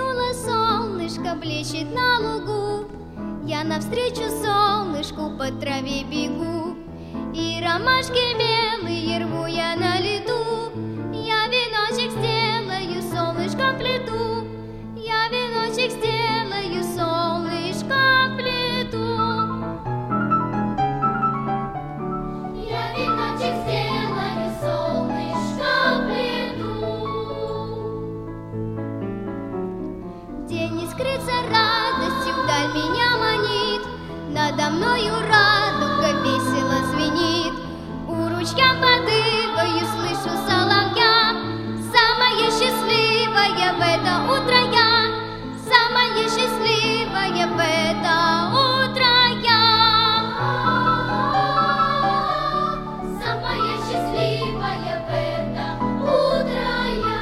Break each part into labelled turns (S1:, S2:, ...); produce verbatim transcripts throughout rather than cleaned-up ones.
S1: Взглянула, солнышко блещет на лугу, я навстречу солнышку по траве бегу, и ромашки белые рву я на лету. Я веночек сделаю, солнышко плету, я веночек сделаю, солнышко плету. Я веночек сделаю, солнышко плету. День искрится радостью, вдаль меня манит, надо мною радуга весело звенит. У ручья подыгаю, слышу соловья, самая счастливая в это утро я, самая счастливая в это утро я, самая счастливая в это утро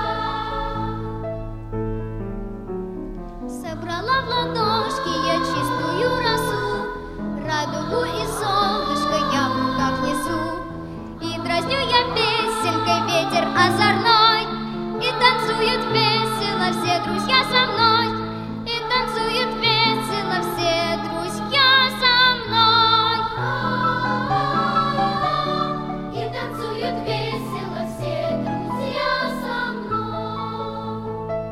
S1: я. Собрала в ладошки я чистую росу, радугу и солнышко я в руках несу, и дразню я песенкой ветер озорной, и танцуют весело все друзья со мной, и танцуют весело все друзья со мной, и танцуют весело все друзья со мной.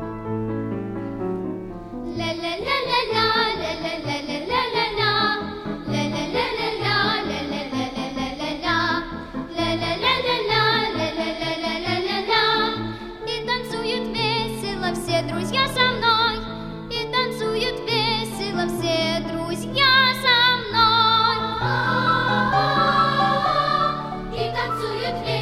S1: Ля-ля-ля-ля-ля, ля-ля-ля-ля-ля-ля. Все друзья со мной, и танцуют весело все друзья со мной, и танцуют весело.